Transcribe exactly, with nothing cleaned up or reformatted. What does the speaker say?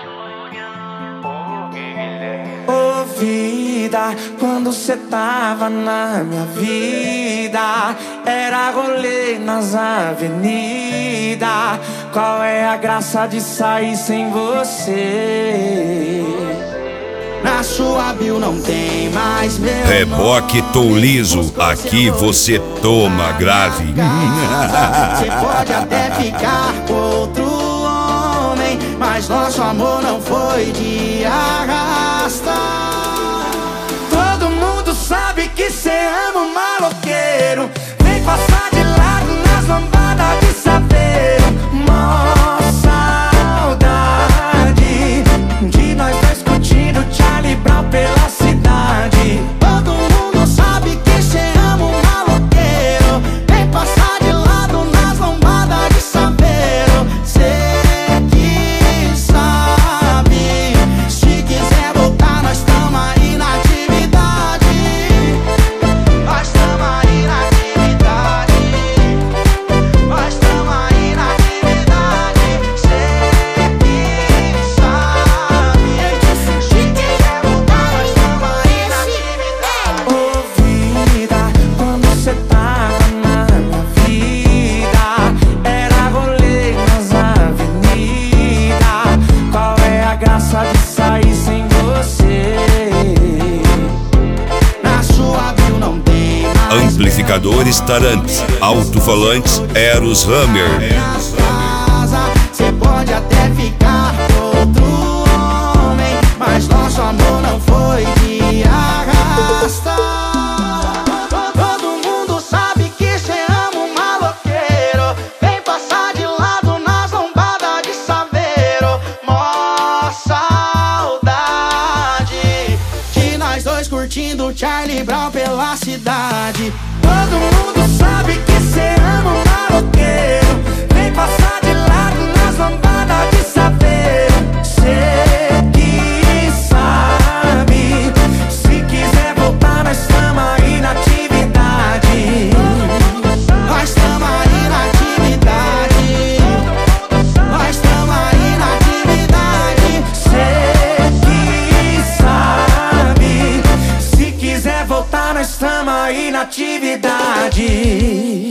Ô vida, quando cê tava na minha vida, era rolê nas avenidas. Qual é a graça de sair sem você? Na sua bio não tem mais meu Reboque Tom Liso, aqui você toma grave. Você pode até ficar com outro homem, mas nosso amor não foi de arrasta. Todo mundo sabe que cê ama um maloqueiro. Vem passar de lado nas lambadas de saveiro. Mó saudade de nós dois curtindo Charlie Brown pela cidade. Todo mundo sabe que cê ama um maloqueiro. Vem passar de lado nas lambadas de saveiro. Cê que sabe, se quiser voltar nós tamo aí na atividade. Nós tamo aí na atividade. Nós tamo aí na atividade. Cê que sabe, se quiser voltar nós tamo aí na atividade. Ô vida, quando cê tava na minha vida, era rolê nas avenidas. Qual é a graça de sair sem você? Na sua bio não tem mais Amplificadores Tarantes, alto-falantes Eros Hammer. Cê pode até ficar com outro homem, mas nosso amor não foi de arrasta. Todo mundo sabe que cê ama um maloqueiro. Vem passar de lado nas lombadas de saveiro. Mó saudade de nós dois curtindo Charlie Brown pela cidade. Todo mundo sabe que cê ama um maloqueiro. Vem passar de lado nas lambadas de saveiro. Cê que sabe, se quiser voltar nós tamo aí na atividade. Nós tamo aí na atividade. Nós tamo aí na atividade. Cê que sabe, se quiser voltar nós tamo aí na atividade.